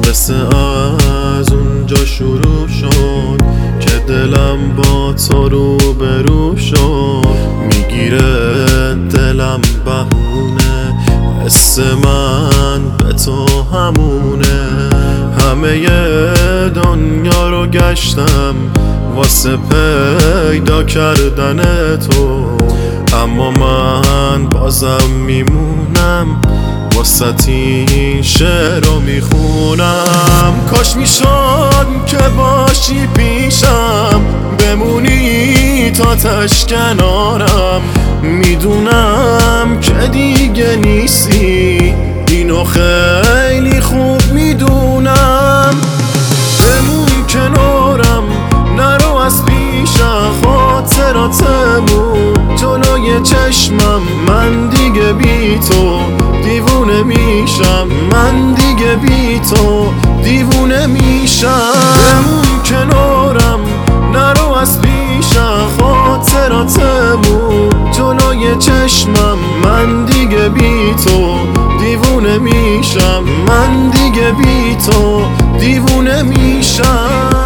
قصه از اونجا شروع شد که دلم با تو روبرو شد. میگیره دلم بهونه، حس من به تو همونه. همه دنیا رو گشتم واسه پیدا کردن تو، اما من بازم میمونم واسه این شعر رو میخونم. کاش میشد که باشی پیشم، بمونی تا تش کنارم. میدونم که دیگه نیستی، اینو خیلی خوب میدونم. بمون کنارم، نرو از پیشم، خاطراتمون جلوی چشمم. من دیگه بی تو دیوونه میشم، من دیگه بی تو دیوونه میشم. بمون کنارم، نرو از پیشم، خاطراتمون جلوی چشمم. من دیگه بی تو دیوونه میشم، من دیگه بی تو دیوونه میشم.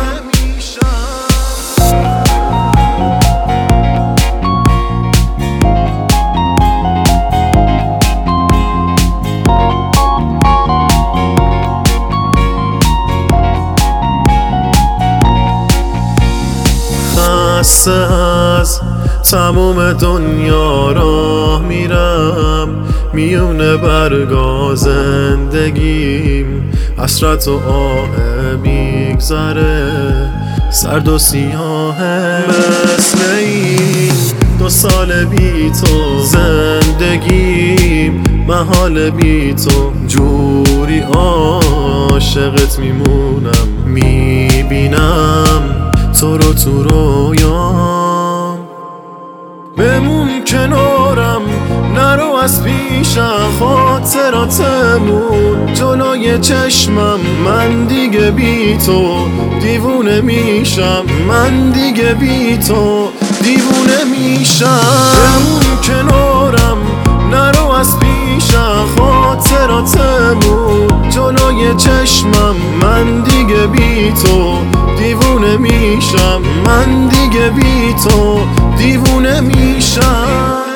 خسته از تموم دنیا راه میرم، میونه برگا زندگیم. حسرت و آه میگذره، سرد و سیاهه مثل این 2 سال بی تو. زندگیم محال بی تو، جوری عاشقت میمونم. میبینم تو رو تو رویام. بمون کنارم، نرو از پیشم، خاطراتمون جلوی چشمم. من دیگه بی تو دیوونه میشم، من دیگه بی تو دیوونه میشم. بمون کنارم، نرو از پیشم، خاطراتمون جلوی چشمم. من دیگه بی تو دیوونه میشم، من دیگه بی تو دیوونه میشم.